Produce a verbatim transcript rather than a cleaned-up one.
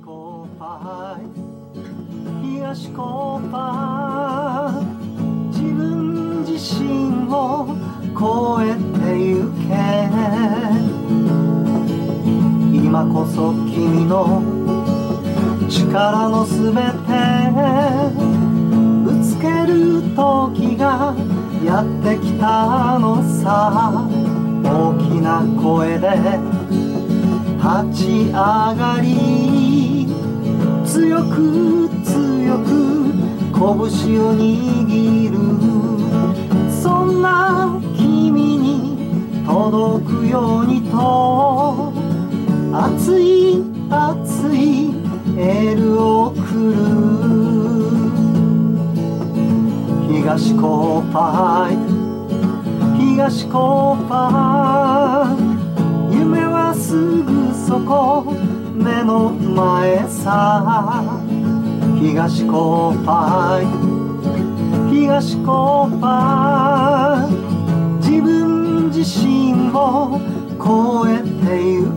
コーパイ東コーパイ自分自身を超えてゆけ今こそ君の力のすべてぶつける時がやってきたのさ大きな声で立ち上がり強く強く拳を握るそんな君に届くようにと熱い熱いエールを送る東コーパイ東コーパイ夢はすぐそこ目の前さ東コーパイ東コーパイ自分自身を超えてゆ